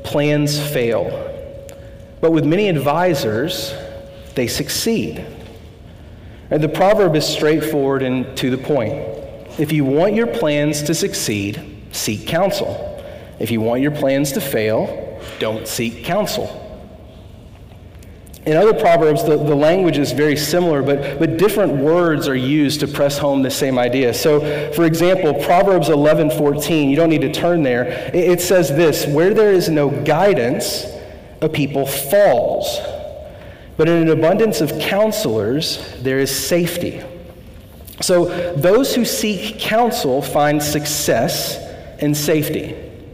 plans fail. But with many advisors, they succeed. And the proverb is straightforward and to the point. If you want your plans to succeed, seek counsel. If you want your plans to fail, don't seek counsel. In other proverbs, the language is very similar, but different words are used to press home the same idea. So, for example, Proverbs 11:14, you don't need to turn there, it says this: where there is no guidance, a people falls. But in an abundance of counselors, there is safety. So those who seek counsel find success and safety.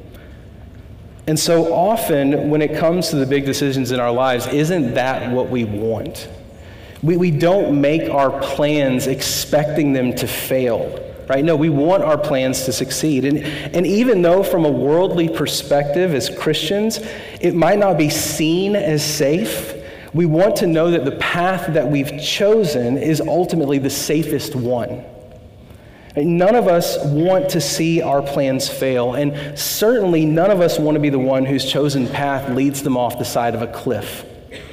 And so often, when it comes to the big decisions in our lives, isn't that what we want? We don't make our plans expecting them to fail, right? No, we want our plans to succeed. And even though from a worldly perspective as Christians, it might not be seen as safe, we want to know that the path that we've chosen is ultimately the safest one. None of us want to see our plans fail, and certainly none of us want to be the one whose chosen path leads them off the side of a cliff.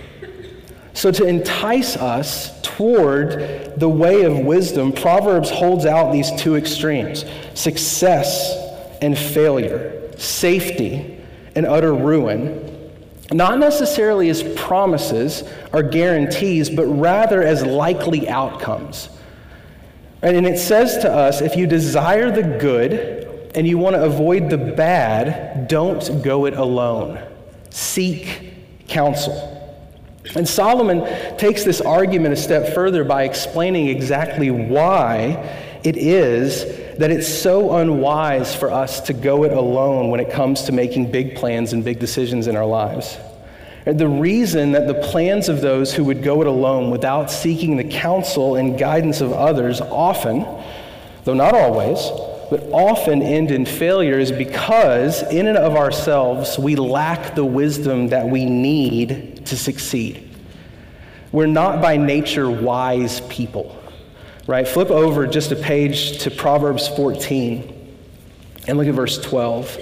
So to entice us toward the way of wisdom, Proverbs holds out these two extremes: success and failure, safety and utter ruin, not necessarily as promises or guarantees, but rather as likely outcomes. And it says to us, if you desire the good and you want to avoid the bad, don't go it alone. Seek counsel. And Solomon takes this argument a step further by explaining exactly why it is that it's so unwise for us to go it alone when it comes to making big plans and big decisions in our lives. The reason that the plans of those who would go it alone without seeking the counsel and guidance of others often, though not always, but often end in failure is because in and of ourselves we lack the wisdom that we need to succeed. We're not by nature wise people, right? Flip over just a page to Proverbs 14 and look at verse 12.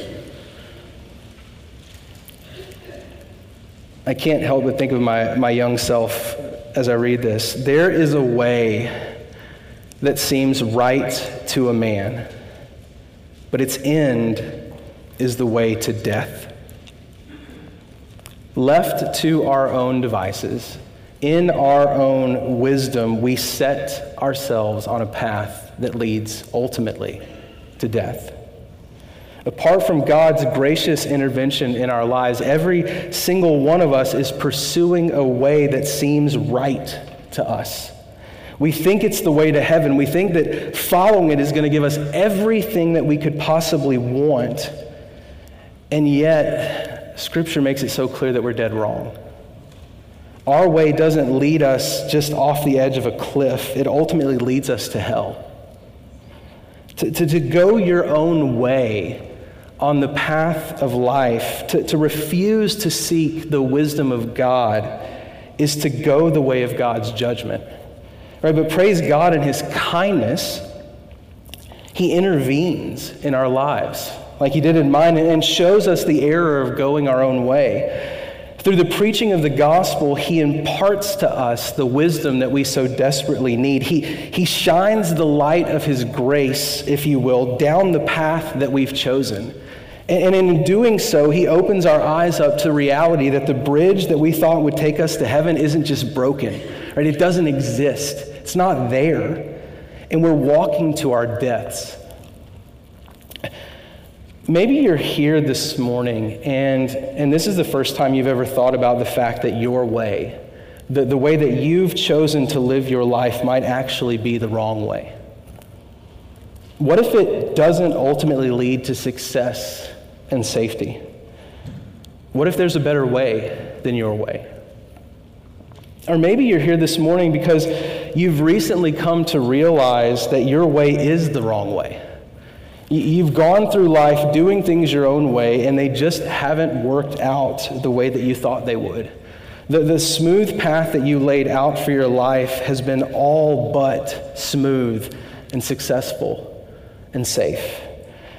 I can't help but think of my young self as I read this. There is a way that seems right to a man, but its end is the way to death. Left to our own devices, in our own wisdom, we set ourselves on a path that leads ultimately to death. Apart from God's gracious intervention in our lives, every single one of us is pursuing a way that seems right to us. We think it's the way to heaven. We think that following it is going to give us everything that we could possibly want. And yet, Scripture makes it so clear that we're dead wrong. Our way doesn't lead us just off the edge of a cliff. It ultimately leads us to hell. To go your own way on the path of life, to refuse to seek the wisdom of God, is to go the way of God's judgment. Right? But praise God, in His kindness, He intervenes in our lives, like He did in mine, and shows us the error of going our own way. Through the preaching of the gospel, He imparts to us the wisdom that we so desperately need. He shines the light of His grace, if you will, down the path that we've chosen. And in doing so, He opens our eyes up to reality that the bridge that we thought would take us to heaven isn't just broken, right? It doesn't exist. It's not there. And we're walking to our deaths. Maybe you're here this morning, and this is the first time you've ever thought about the fact that your way, the way that you've chosen to live your life, might actually be the wrong way. What if it doesn't ultimately lead to success and safety? What if there's a better way than your way? Or maybe you're here this morning because you've recently come to realize that your way is the wrong way. You've gone through life doing things your own way, and they just haven't worked out the way that you thought they would. The smooth path that you laid out for your life has been all but smooth and successful and safe.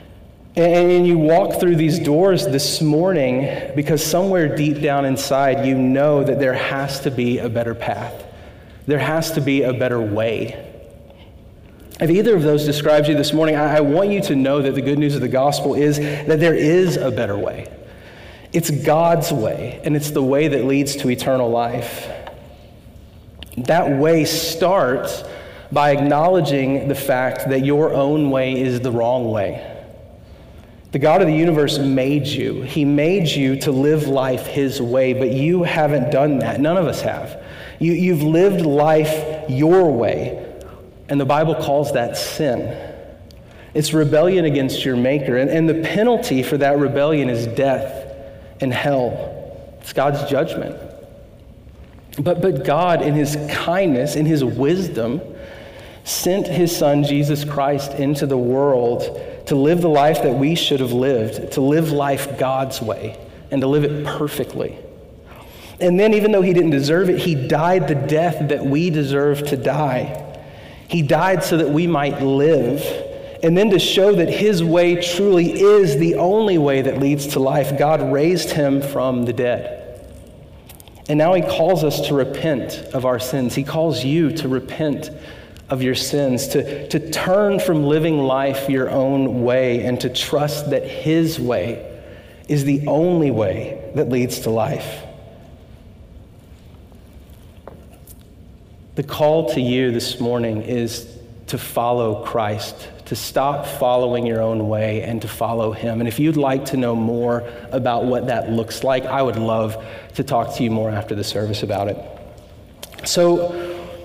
And you walk through these doors this morning because somewhere deep down inside you know that there has to be a better path. There has to be a better way. If either of those describes you this morning, I want you to know that the good news of the gospel is that there is a better way. It's God's way, and it's the way that leads to eternal life. That way starts by acknowledging the fact that your own way is the wrong way. The God of the universe made you. He made you to live life His way, but you haven't done that. None of us have. You've lived life your way, and the Bible calls that sin. It's rebellion against your Maker, and the penalty for that rebellion is death and hell. It's God's judgment. But God, in His kindness, in His wisdom, sent His Son, Jesus Christ, into the world to live the life that we should have lived, to live life God's way, and to live it perfectly. And then, even though He didn't deserve it, He died the death that we deserve to die. He died so that we might live. And then to show that His way truly is the only way that leads to life, God raised Him from the dead. And now He calls us to repent of our sins. He calls you to repent of your sins, to turn from living life your own way and to trust that His way is the only way that leads to life. The call to you this morning is to follow Christ, to stop following your own way and to follow Him. And if you'd like to know more about what that looks like, I would love to talk to you more after the service about it. So,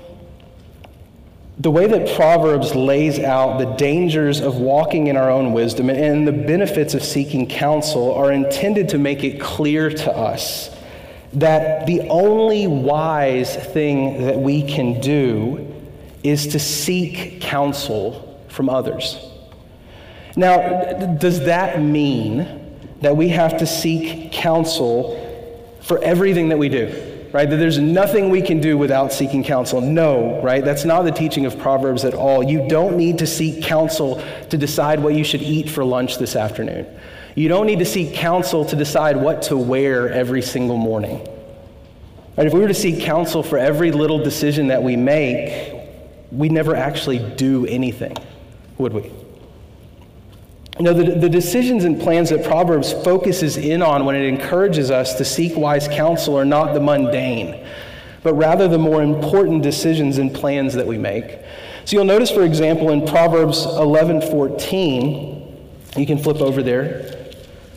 the way that Proverbs lays out the dangers of walking in our own wisdom and the benefits of seeking counsel are intended to make it clear to us that the only wise thing that we can do is to seek counsel from others. Now, does that mean that we have to seek counsel for everything that we do? Right? That there's nothing we can do without seeking counsel. No, right? That's not the teaching of Proverbs at all. You don't need to seek counsel to decide what you should eat for lunch this afternoon. You don't need to seek counsel to decide what to wear every single morning. Right? If we were to seek counsel for every little decision that we make, we'd never actually do anything, would we? You know, the decisions and plans that Proverbs focuses in on when it encourages us to seek wise counsel are not the mundane, but rather the more important decisions and plans that we make. So you'll notice, for example, in Proverbs 11:14, you can flip over there.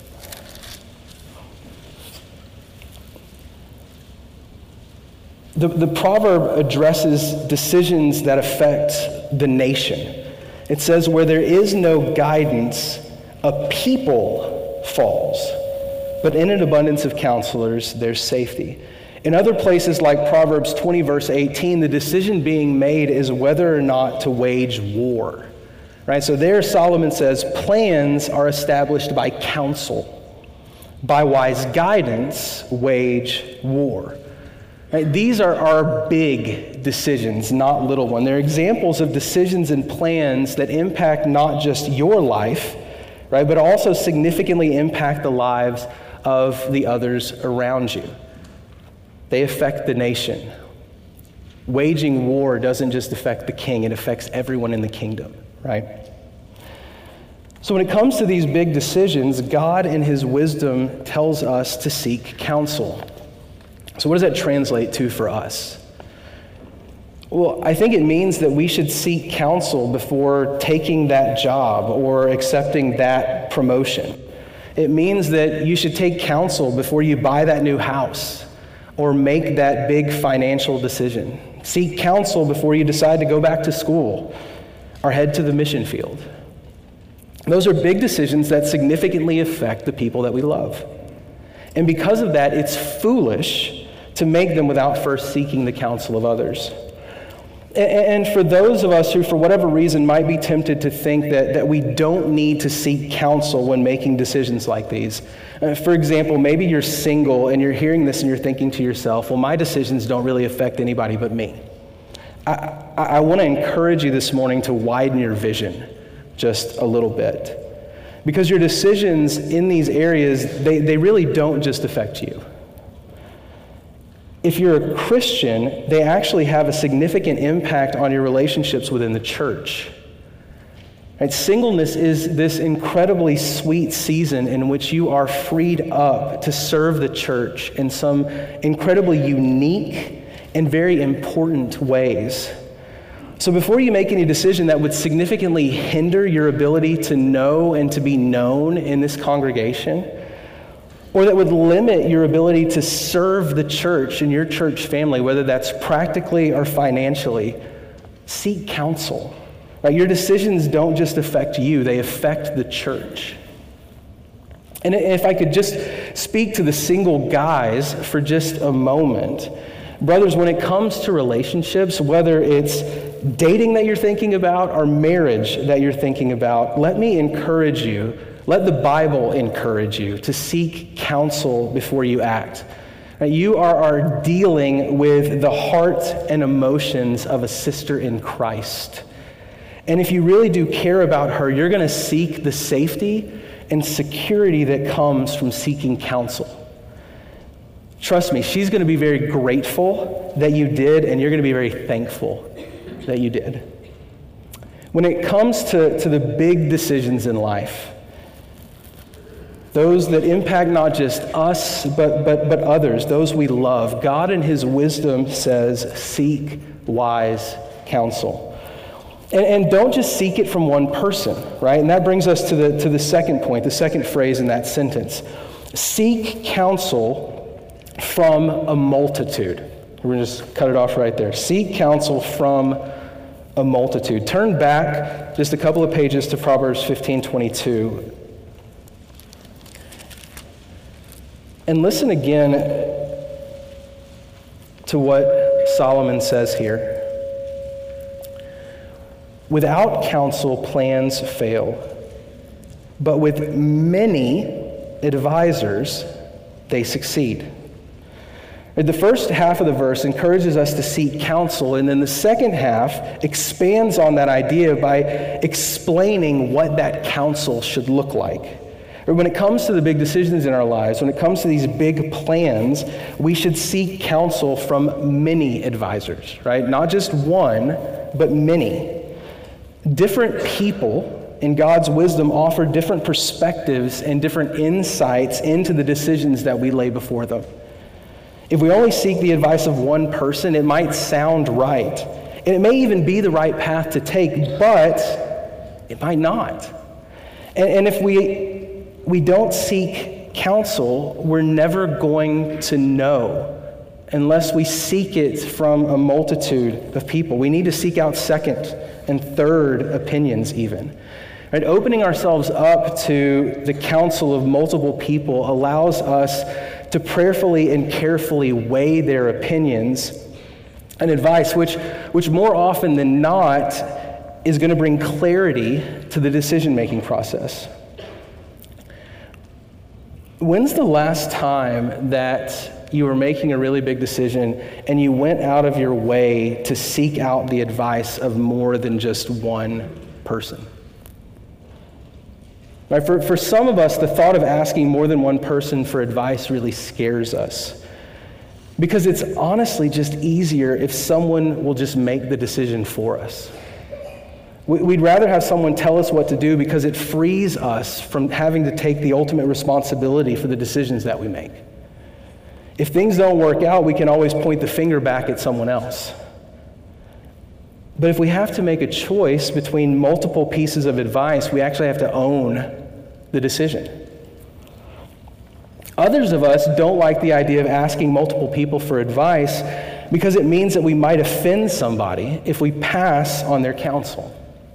The proverb addresses decisions that affect the nation. It says, where there is no guidance, a people falls, but in an abundance of counselors, there's safety. In other places like Proverbs 20, verse 18, the decision being made is whether or not to wage war. Right? So there Solomon says, plans are established by counsel. By wise guidance, wage war. Right? These are our big decisions, not little ones. They're examples of decisions and plans that impact not just your life, right, but also significantly impact the lives of the others around you. They affect the nation. Waging war doesn't just affect the king, it affects everyone in the kingdom, right? So when it comes to these big decisions, God in His wisdom tells us to seek counsel. So what does that translate to for us? Well, I think it means that we should seek counsel before taking that job or accepting that promotion. It means that you should take counsel before you buy that new house or make that big financial decision. Seek counsel before you decide to go back to school or head to the mission field. Those are big decisions that significantly affect the people that we love. And because of that, it's foolish to make them without first seeking the counsel of others. And for those of us who, for whatever reason, might be tempted to think that we don't need to seek counsel when making decisions like these. For example, maybe you're single and you're hearing this and you're thinking to yourself, well, my decisions don't really affect anybody but me. I want to encourage you this morning to widen your vision just a little bit. because your decisions in these areas, they really don't just affect you. If you're a Christian, they actually have a significant impact on your relationships within the church. Right? Singleness is this incredibly sweet season in which you are freed up to serve the church in some incredibly unique and very important ways. So before you make any decision that would significantly hinder your ability to know and to be known in this congregation, or that would limit your ability to serve the church and your church family, whether that's practically or financially, seek counsel. Right? Your decisions don't just affect you, they affect the church. And if I could just speak to the single guys for just a moment, brothers, when it comes to relationships, whether it's dating that you're thinking about or marriage that you're thinking about, let me encourage you, let the Bible encourage you to seek counsel before you act. Right? You are dealing with the heart and emotions of a sister in Christ. And if you really do care about her, you're going to seek the safety and security that comes from seeking counsel. Trust me, she's going to be very grateful that you did, and you're going to be very thankful that you did. When it comes to the big decisions in life, those that impact not just us, but others, those we love, God in his wisdom says, seek wise counsel. And don't just seek it from one person, right? And that brings us to the second point, the second phrase in that sentence. Seek counsel from a multitude. We're going to just cut it off right there. Seek counsel from a multitude. Turn back just a couple of pages to Proverbs 15:22. And listen again to what Solomon says here. Without counsel, plans fail, but with many advisors, they succeed. The first half of the verse encourages us to seek counsel, and then the second half expands on that idea by explaining what that counsel should look like. When it comes to the big decisions in our lives, when it comes to these big plans, we should seek counsel from many advisors, right? Not just one, but many. Different people in God's wisdom offer different perspectives and different insights into the decisions that we lay before them. If we only seek the advice of one person, it might sound right. And it may even be the right path to take, but it might not. And if we don't seek counsel, we're never going to know unless we seek it from a multitude of people. We need to seek out second and third opinions even. Right? Opening ourselves up to the counsel of multiple people allows us to prayerfully and carefully weigh their opinions and advice, which more often than not is going to bring clarity to the decision-making process. When's the last time that you were making a really big decision and you went out of your way to seek out the advice of more than just one person? Right, for some of us, the thought of asking more than one person for advice really scares us, because it's honestly just easier if someone will just make the decision for us. We'd rather have someone tell us what to do because it frees us from having to take the ultimate responsibility for the decisions that we make. If things don't work out, we can always point the finger back at someone else. But if we have to make a choice between multiple pieces of advice, we actually have to own the decision. Others of us don't like the idea of asking multiple people for advice because it means that we might offend somebody if we pass on their counsel.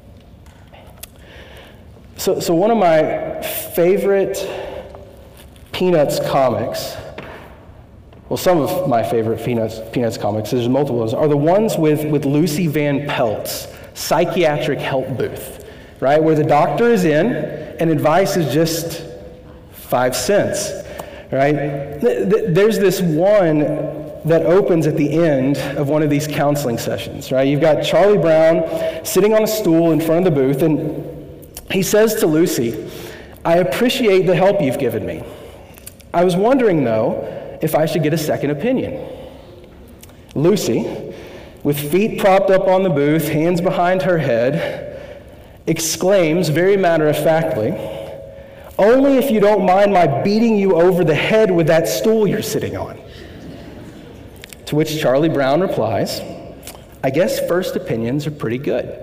So one of my favorite Peanuts comics, well, some of my favorite Peanuts comics, there's multiple of those, are the ones with Lucy Van Pelt's psychiatric help booth, right? Where the doctor is in and advice is just 5 cents, right? There's this one that opens at the end of one of these counseling sessions, right? You've got Charlie Brown sitting on a stool in front of the booth, and he says to Lucy, I appreciate the help you've given me. I was wondering, though, if I should get a second opinion. Lucy, with feet propped up on the booth, hands behind her head, exclaims very matter-of-factly, "Only if you don't mind my beating you over the head with that stool you're sitting on." To which Charlie Brown replies, "I guess first opinions are pretty good."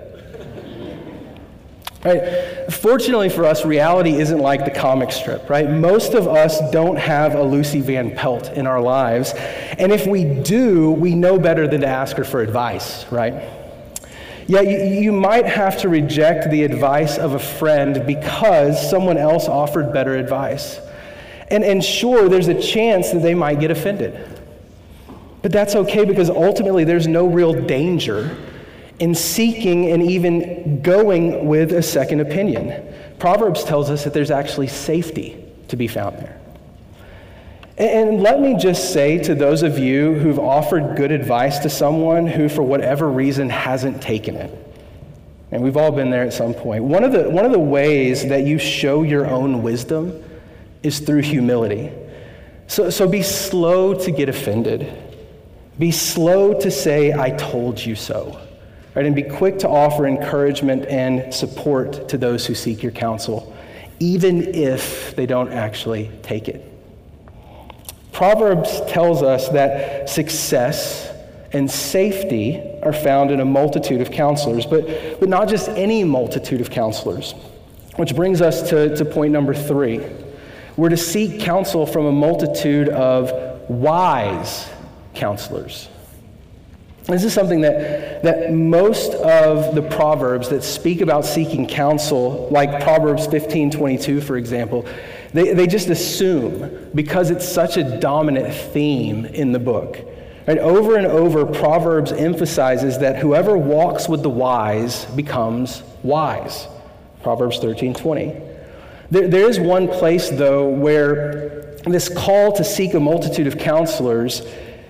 Right? Fortunately for us, reality isn't like the comic strip, right? Most of us don't have a Lucy Van Pelt in our lives, and if we do, we know better than to ask her for advice, right? Yeah, you might have to reject the advice of a friend because someone else offered better advice. And sure, there's a chance that they might get offended. But that's okay, because ultimately there's no real danger in seeking and even going with a second opinion. Proverbs tells us that there's actually safety to be found there. And let me just say to those of you who've offered good advice to someone who, for whatever reason, hasn't taken it, and we've all been there at some point, one of the ways that you show your own wisdom is through humility. So be slow to get offended. Be slow to say, "I told you so." Right, and be quick to offer encouragement and support to those who seek your counsel, even if they don't actually take it. Proverbs tells us that success and safety are found in a multitude of counselors, but not just any multitude of counselors, which brings us to point number 3. We're to seek counsel from a multitude of wise counselors. This is something that most of the Proverbs that speak about seeking counsel, like Proverbs 15:22, for example, they just assume, because it's such a dominant theme in the book. Right? Over and over, Proverbs emphasizes that whoever walks with the wise becomes wise. Proverbs 13:20. There is one place, though, where this call to seek a multitude of counselors,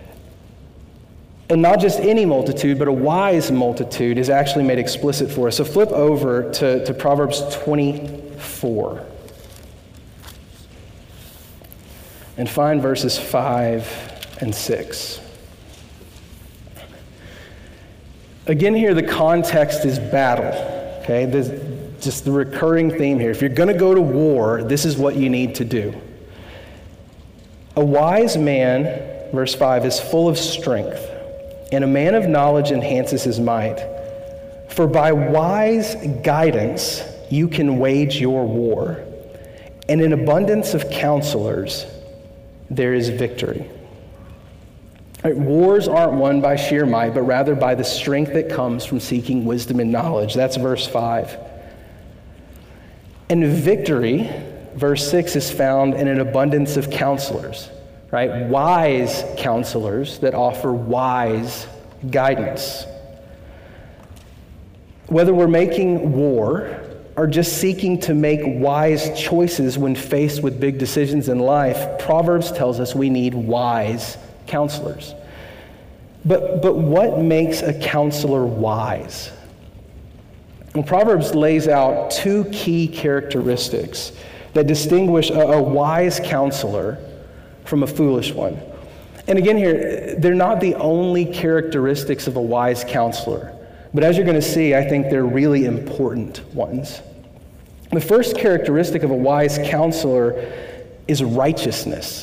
and not just any multitude, but a wise multitude, is actually made explicit for us. So flip over to Proverbs 24 and find verses 5 and 6. Again here, the context is battle, okay? There's just the recurring theme here. If you're going to go to war, this is what you need to do. A wise man, verse 5, is full of strength, and a man of knowledge enhances his might. For by wise guidance you can wage your war, and in abundance of counselors there is victory. Right, wars aren't won by sheer might, but rather by the strength that comes from seeking wisdom and knowledge. That's verse 5. And victory, verse 6, is found in an abundance of counselors. Right? Wise counselors that offer wise guidance. Whether we're making war or just seeking to make wise choices when faced with big decisions in life, Proverbs tells us we need wise counselors. But what makes a counselor wise? And Proverbs lays out 2 key characteristics that distinguish a wise counselor from a foolish one. And again here, they're not the only characteristics of a wise counselor, but as you're going to see, I think they're really important ones. The first characteristic of a wise counselor is righteousness.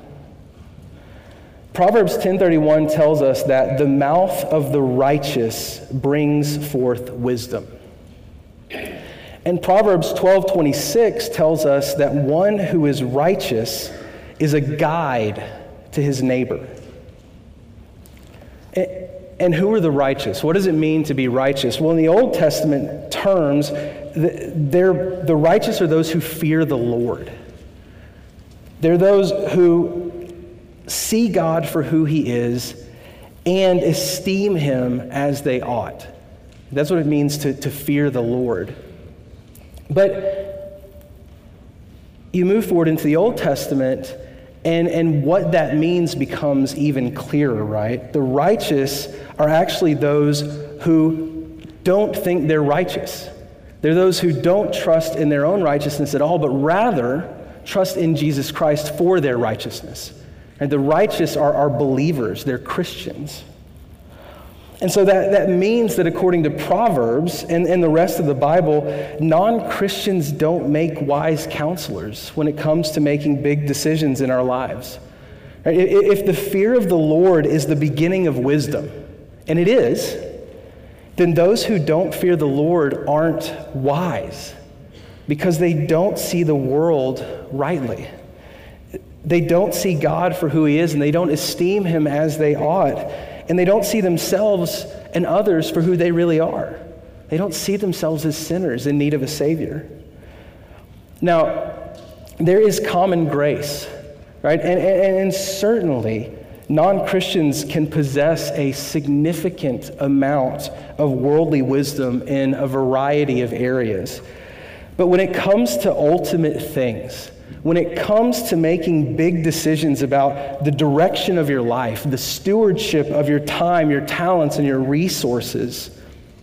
Proverbs 10:31 tells us that the mouth of the righteous brings forth wisdom. And Proverbs 12:26 tells us that one who is righteous is a guide to his neighbor. And who are the righteous? What does it mean to be righteous? Well, in the Old Testament terms, the righteous are those who fear the Lord. They're those who see God for who he is and esteem him as they ought. That's what it means to fear the Lord. But you move forward into the Old Testament, and what that means becomes even clearer, right? The righteous are actually those who don't think they're righteous. They're those who don't trust in their own righteousness at all, but rather trust in Jesus Christ for their righteousness. And the righteous are believers, they're Christians. And so that means that according to Proverbs and the rest of the Bible, non-Christians don't make wise counselors when it comes to making big decisions in our lives. Right? If the fear of the Lord is the beginning of wisdom, and it is, then those who don't fear the Lord aren't wise because they don't see the world rightly. They don't see God for who he is, and they don't esteem him as they ought. And they don't see themselves and others for who they really are. They don't see themselves as sinners in need of a Savior. Now, there is common grace, right? And certainly, non-Christians can possess a significant amount of worldly wisdom in a variety of areas. But when it comes to ultimate things, when it comes to making big decisions about the direction of your life, the stewardship of your time, your talents, and your resources,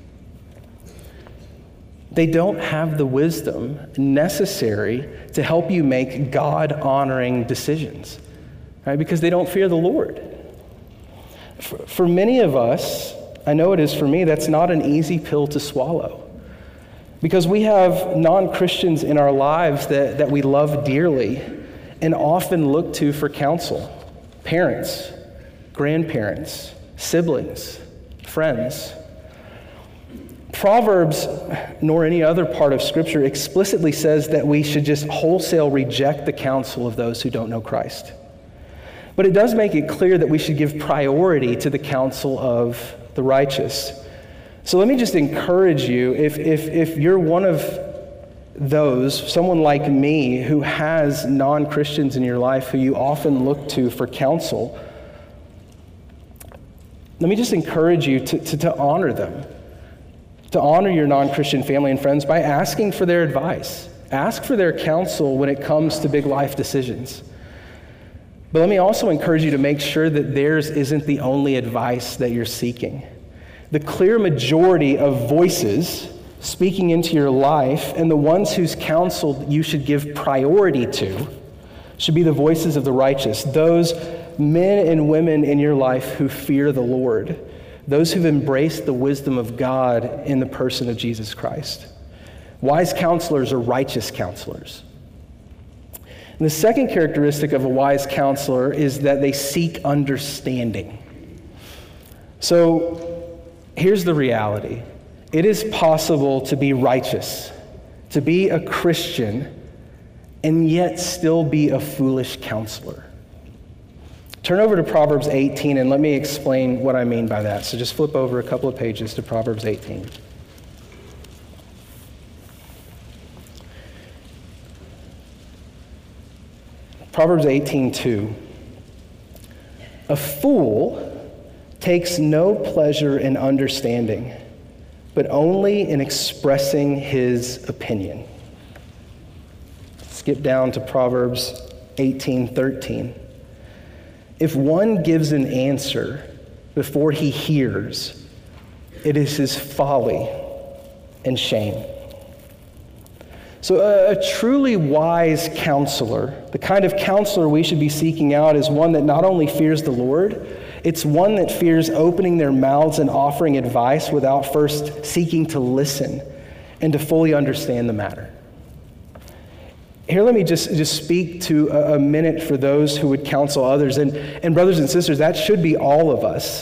they don't have the wisdom necessary to help you make God-honoring decisions, right? Because they don't fear the Lord. For many of us, I know it is for me, that's not an easy pill to swallow. Because we have non-Christians in our lives that we love dearly and often look to for counsel. Parents, grandparents, siblings, friends. Proverbs, nor any other part of Scripture, explicitly says that we should just wholesale reject the counsel of those who don't know Christ. But it does make it clear that we should give priority to the counsel of the righteous. So let me just encourage you, if you're one of those, someone like me who has non-Christians in your life who you often look to for counsel, let me just encourage you to honor them, to honor your non-Christian family and friends by asking for their advice. Ask for their counsel when it comes to big life decisions. But let me also encourage you to make sure that theirs isn't the only advice that you're seeking. The clear majority of voices speaking into your life and the ones whose counsel you should give priority to should be the voices of the righteous, those men and women in your life who fear the Lord, those who've embraced the wisdom of God in the person of Jesus Christ. Wise counselors are righteous counselors. And the second characteristic of a wise counselor is that they seek understanding. So, here's the reality. It is possible to be righteous, to be a Christian, and yet still be a foolish counselor. Turn over to Proverbs 18 and let me explain what I mean by that. So just flip over a couple of pages to Proverbs 18. Proverbs 18:2. A fool takes no pleasure in understanding, but only in expressing his opinion. Skip down to Proverbs 18:13. If one gives an answer before he hears, it is his folly and shame. So a truly wise counselor, the kind of counselor we should be seeking out, is one that not only fears the Lord, it's one that fears opening their mouths and offering advice without first seeking to listen and to fully understand the matter. Here, let me just speak to a minute for those who would counsel others. And brothers and sisters, that should be all of us.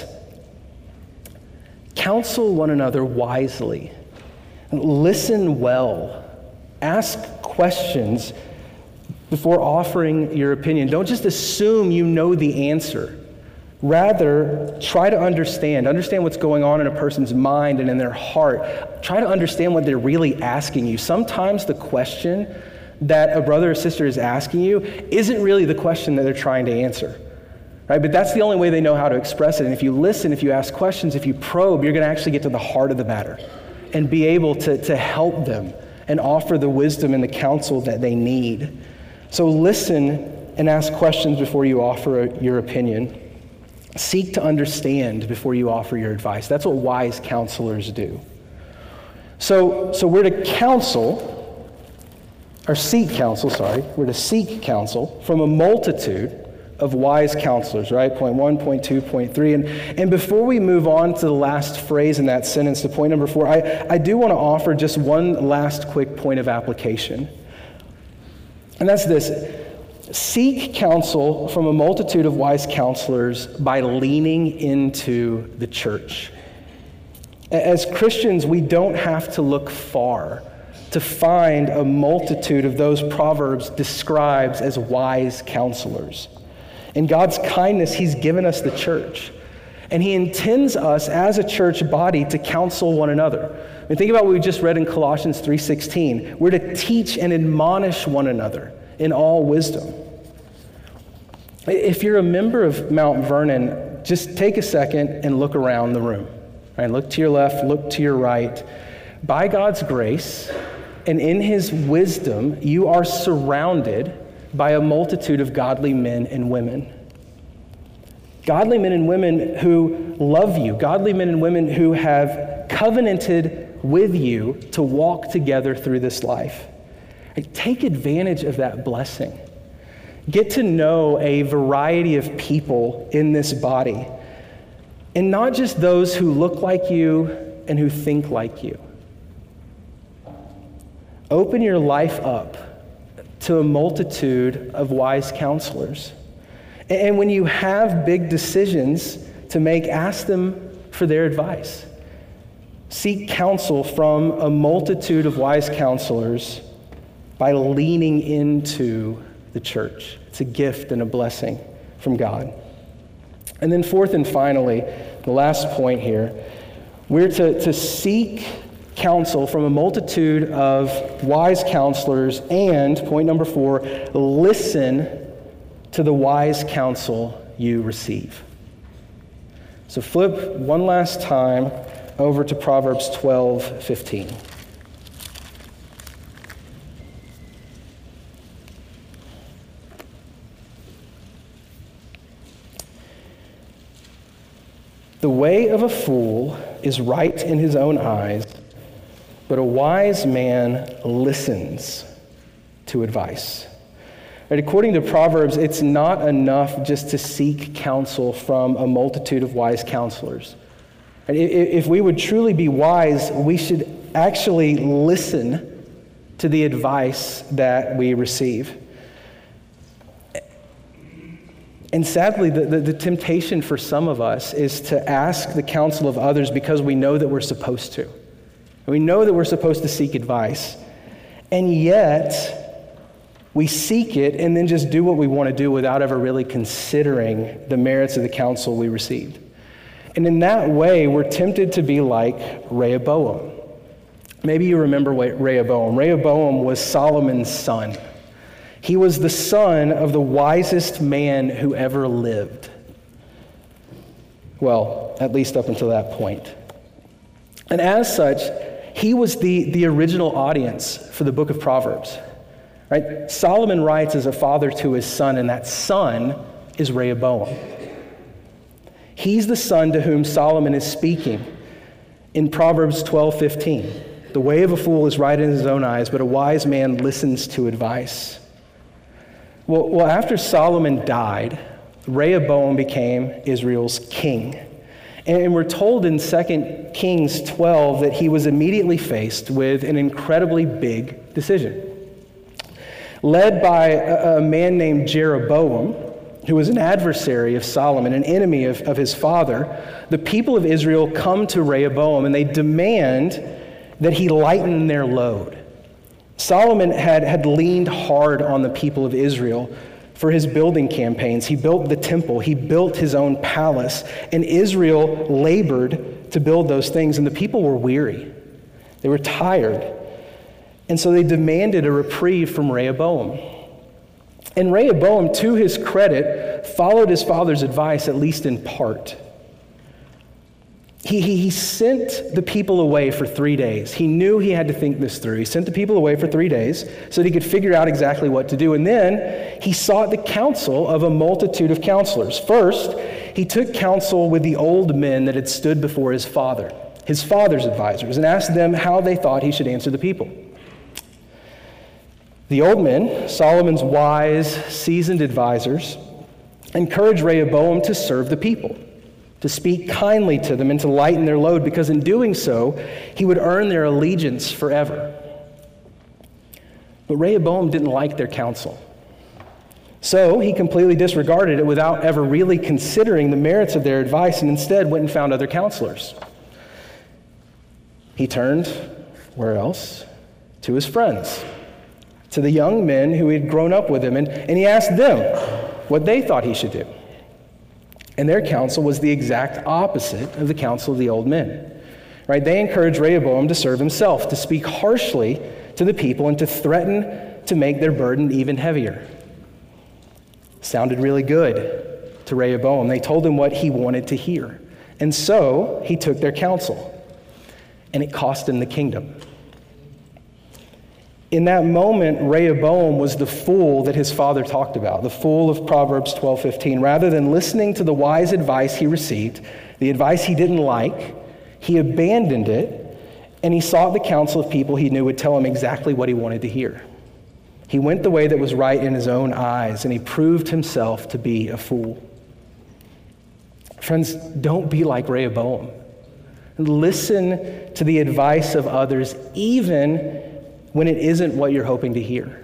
Counsel one another wisely. Listen well. Ask questions before offering your opinion. Don't just assume you know the answer. Rather, try to understand what's going on in a person's mind and in their heart. Try to understand what they're really asking you. Sometimes the question that a brother or sister is asking you isn't really the question that they're trying to answer, right? But that's the only way they know how to express it. And if you listen, if you ask questions, if you probe, you're going to actually get to the heart of the matter and be able to help them and offer the wisdom and the counsel that they need. So listen and ask questions before you offer your opinion. Seek to understand before you offer your advice. That's what wise counselors do. So we're to seek counsel from a multitude of wise counselors, right? Point 1, point 2, point 3. And before we move on to the last phrase in that sentence, to point number 4, I do want to offer just one last quick point of application. And that's this: seek counsel from a multitude of wise counselors by leaning into the church. As Christians, we don't have to look far to find a multitude of those Proverbs describes as wise counselors. In God's kindness, He's given us the church. And He intends us as a church body to counsel one another. I mean, think about what we just read in Colossians 3:16. We're to teach and admonish one another in all wisdom. If you're a member of Mount Vernon, just take a second and look around the room. Right? Look to your left, look to your right. By God's grace and in His wisdom, you are surrounded by a multitude of godly men and women. Godly men and women who love you, godly men and women who have covenanted with you to walk together through this life. Take advantage of that blessing. Get to know a variety of people in this body, and not just those who look like you and who think like you. Open your life up to a multitude of wise counselors. And when you have big decisions to make, ask them for their advice. Seek counsel from a multitude of wise counselors by leaning into the church. It's a gift and a blessing from God. And then fourth and finally, the last point here, we're to seek counsel from a multitude of wise counselors, and point number 4, listen to the wise counsel you receive. So flip one last time over to Proverbs 12:15. The way of a fool is right in his own eyes, but a wise man listens to advice. Right, according to Proverbs, it's not enough just to seek counsel from a multitude of wise counselors. And if we would truly be wise, we should actually listen to the advice that we receive. And sadly, the temptation for some of us is to ask the counsel of others because we know that we're supposed to. We know that we're supposed to seek advice. And yet, we seek it and then just do what we want to do without ever really considering the merits of the counsel we received. And in that way, we're tempted to be like Rehoboam. Maybe you remember Rehoboam. Rehoboam was Solomon's son. He was the son of the wisest man who ever lived. Well, at least up until that point. And as such, he was the original audience for the book of Proverbs. Right? Solomon writes as a father to his son, and that son is Rehoboam. He's the son to whom Solomon is speaking in Proverbs 12:15. The way of a fool is right in his own eyes, but a wise man listens to advice. Well, after Solomon died, Rehoboam became Israel's king. And we're told in 2 Kings 12 that he was immediately faced with an incredibly big decision. Led by a man named Jeroboam, who was an adversary of Solomon, an enemy of his father, the people of Israel come to Rehoboam and they demand that he lighten their load. Solomon had leaned hard on the people of Israel for his building campaigns. He built the temple, he built his own palace, and Israel labored to build those things, and the people were weary. They were tired. And so they demanded a reprieve from Rehoboam. And Rehoboam, to his credit, followed his father's advice, at least in part. He sent the people away for 3 days. He knew he had to think this through. He sent the people away for 3 days so that he could figure out exactly what to do. And then he sought the counsel of a multitude of counselors. First, he took counsel with the old men that had stood before his father. his father's advisors, and asked them how they thought he should answer the people. The old men, Solomon's wise, seasoned advisors, encouraged Rehoboam to serve the people, to speak kindly to them and to lighten their load, because in doing so, he would earn their allegiance forever. But Rehoboam didn't like their counsel. So he completely disregarded it without ever really considering the merits of their advice, and instead went and found other counselors. He turned, where else? To his friends, to the young men who had grown up with him, and he asked them what they thought he should do. And their counsel was the exact opposite of the counsel of the old men. Right? They encouraged Rehoboam to serve himself, to speak harshly to the people, and to threaten to make their burden even heavier. Sounded really good to Rehoboam. They told him what he wanted to hear. And so he took their counsel, and it cost him the kingdom. In that moment, Rehoboam was the fool that his father talked about, the fool of Proverbs 12:15. Rather than listening to the wise advice he received, the advice he didn't like, he abandoned it, and he sought the counsel of people he knew would tell him exactly what he wanted to hear. He went the way that was right in his own eyes, and he proved himself to be a fool. Friends, don't be like Rehoboam. Listen to the advice of others, even when it isn't what you're hoping to hear.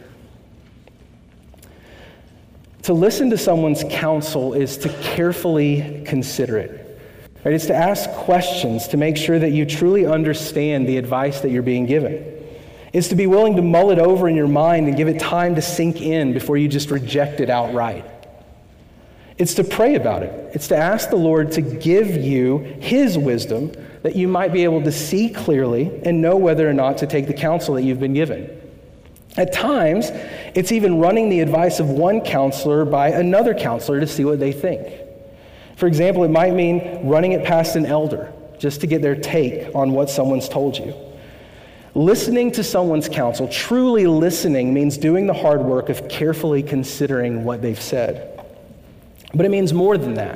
To listen to someone's counsel is to carefully consider it. Right? It's to ask questions to make sure that you truly understand the advice that you're being given. It's to be willing to mull it over in your mind and give it time to sink in before you just reject it outright. It's to pray about it. It's to ask the Lord to give you his wisdom that you might be able to see clearly and know whether or not to take the counsel that you've been given. At times, it's even running the advice of one counselor by another counselor to see what they think. For example, it might mean running it past an elder just to get their take on what someone's told you. Listening to someone's counsel, truly listening, means doing the hard work of carefully considering what they've said. But it means more than that.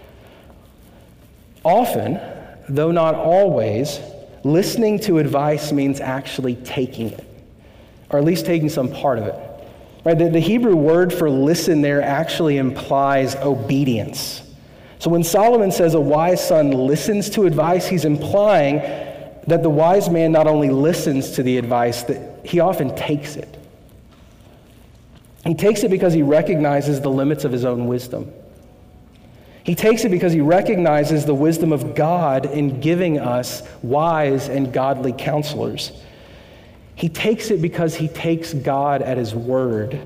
Often, though not always, listening to advice means actually taking it, or at least taking some part of it. Right? The Hebrew word for listen there actually implies obedience. So when Solomon says a wise son listens to advice, he's implying that the wise man not only listens to the advice, that he often takes it. He takes it because he recognizes the limits of his own wisdom. He takes it because he recognizes the wisdom of God in giving us wise and godly counselors. He takes it because he takes God at his word,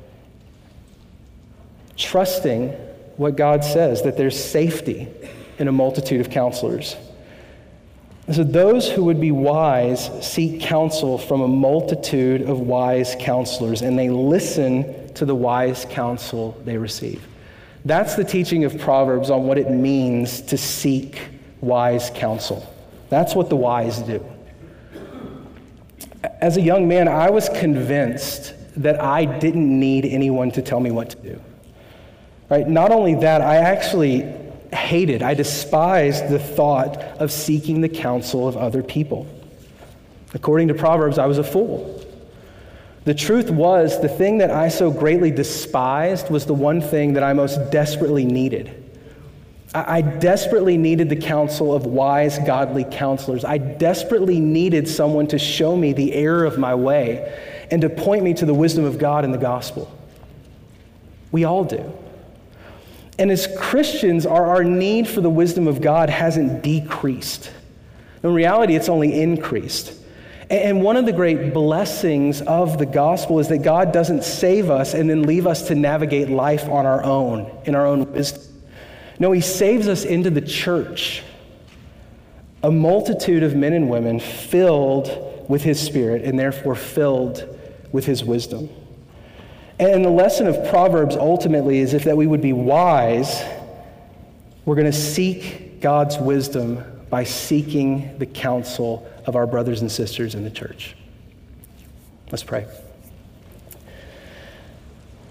trusting what God says, that there's safety in a multitude of counselors. And so those who would be wise seek counsel from a multitude of wise counselors, and they listen to the wise counsel they receive. That's the teaching of Proverbs on what it means to seek wise counsel. That's what the wise do. As a young man, I was convinced that I didn't need anyone to tell me what to do. Right? Not only that, I actually I despised the thought of seeking the counsel of other people. According to Proverbs, I was a fool. The truth was, the thing that I so greatly despised was the one thing that I most desperately needed. I desperately needed the counsel of wise, godly counselors. I desperately needed someone to show me the error of my way and to point me to the wisdom of God in the gospel. We all do. And as Christians, our need for the wisdom of God hasn't decreased. In reality, it's only increased. And one of the great blessings of the gospel is that God doesn't save us and then leave us to navigate life on our own, in our own wisdom. No, he saves us into the church, a multitude of men and women filled with his Spirit and therefore filled with his wisdom. And the lesson of Proverbs ultimately is if that we would be wise, we're going to seek God's wisdom by seeking the counsel of our brothers and sisters in the church. Let's pray.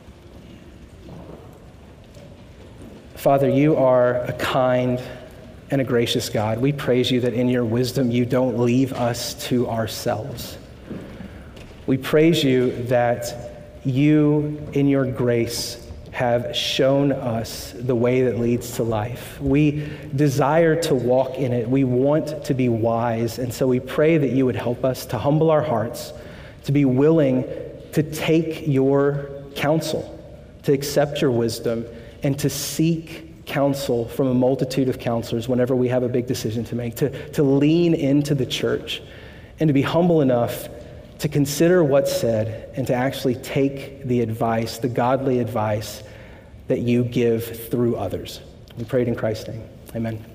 Father, you are a kind and a gracious God. We praise you that in your wisdom you don't leave us to ourselves. We praise you that you, in your grace, have shown us the way that leads to life. We desire to walk in it. We want to be wise, and so we pray that you would help us to humble our hearts, to be willing to take your counsel, to accept your wisdom, and to seek counsel from a multitude of counselors whenever we have a big decision to make, to lean into the church, and to be humble enough to consider what's said and to actually take the advice, the godly advice that you give through others. We pray it in Christ's name. Amen.